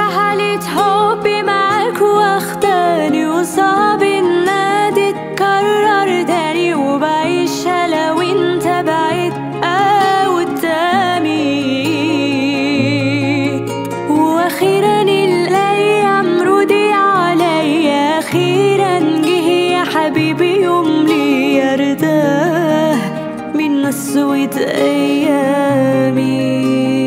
حالة حبي معاك واخداني، وصعب انها تتكرر تاني، وبعيشها لو انت بعيد قدامي. واخيرا الايام ردي عليا، اخيرا جه يا حبيبي يوم لي ارتاح من قسوة ايامي.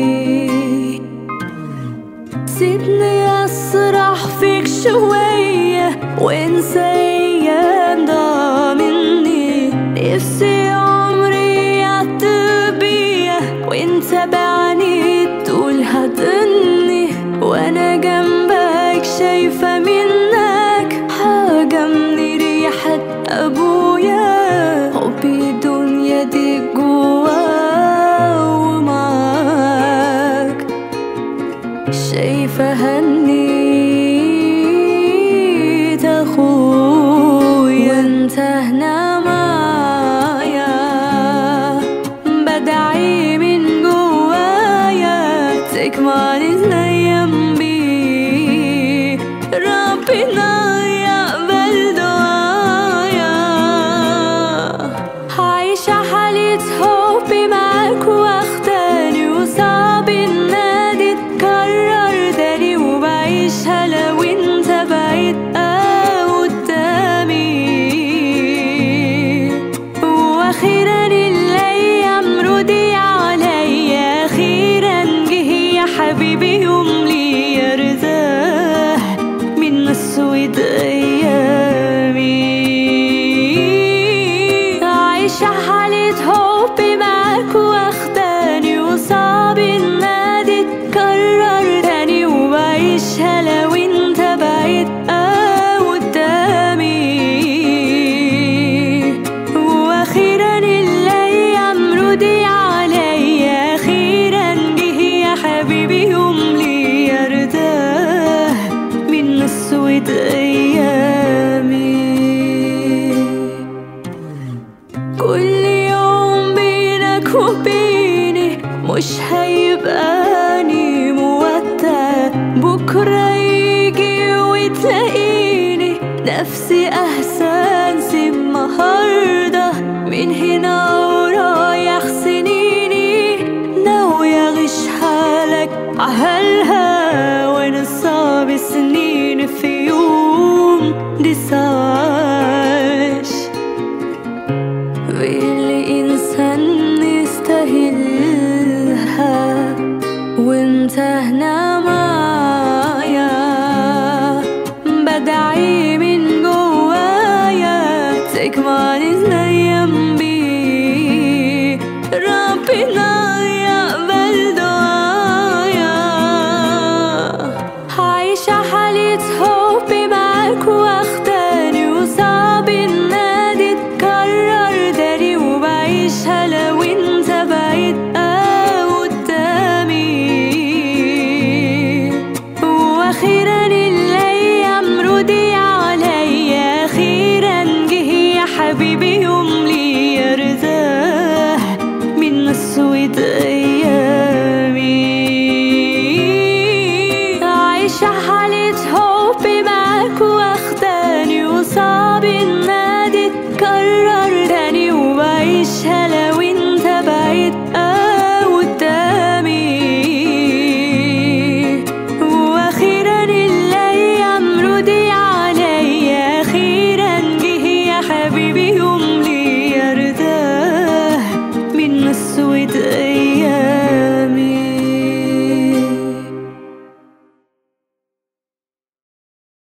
سيبني اسرح فيك شوية وانسى ايام ضاع مني، نفسي عمري يعطي بيا وانت بعيد تقول هتني، وانا جنبك شايفة منك حاجة من ريحة ابويا. حبي الدنيا دي جوا ومعاك شايفة هنيت اخويا، وانت هنا معايا بدعي من جوايا تكمل الايام بيه، ربنا يقبل دعايا. عايشة حالة حبي معاك واخداني، وصعب انها تتكرر تاني، وبعيشها لو انت بعيد قدامي. واخيرا الايام ردي عليا، اخيرا جه يا حبيبي يوم لي ارتاح من قسوة ايامي. عايشة حالة حبي معاك واخداني، وصعب انها تتكرر تاني، وبعيشها لو انت بعيد قدامي. واخيرا الايام ردي عليا، اخيرا جه يا حبيبي يوم لي ارتاح من قسوة ايامي. كل يوم بينك وبيني مش هيبقاني مودع، بكرة يجي وتلاقيني نفسي احسن النهاردة من هنا